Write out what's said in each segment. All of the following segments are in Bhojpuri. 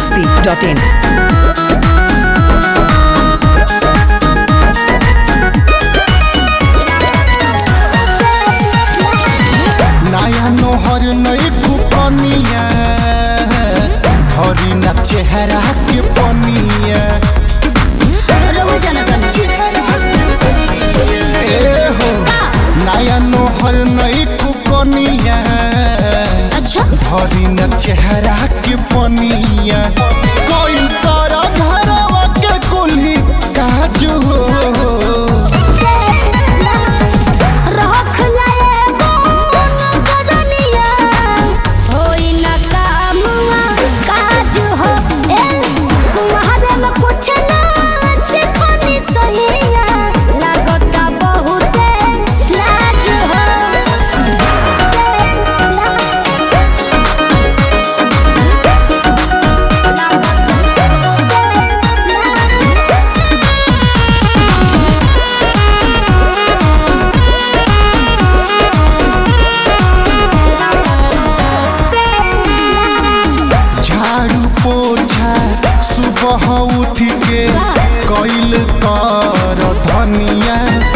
biharmasti.in। नया नोहर नई कुपनिया भरी न चेहरा के पनिया नया नोहर नई कुपनिया भरी न चेहरा के पनिया कोई तारा घरवा के कुल्ही काजू सुबह उठ के कैल कर धनिया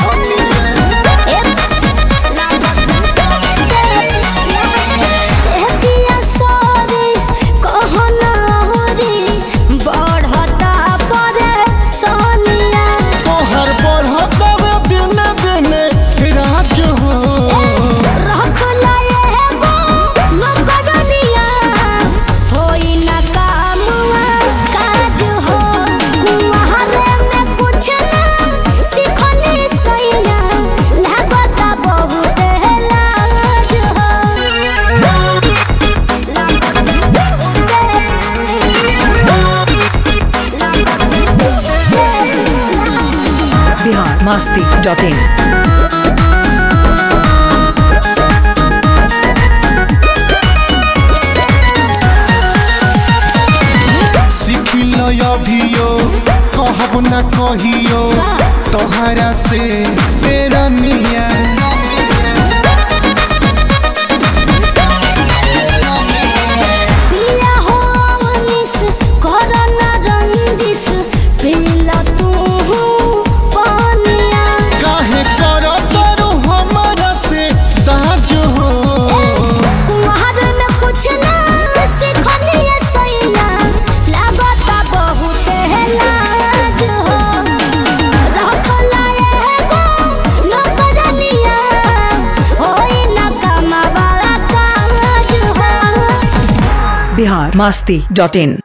तोहर बढ़ता दिन दिन राज हो biharmasti.in। अभियो कहब न कहियो तोहरा से तेरा निया काहे कर तारू हमरा से दाज हो biharmasti.in।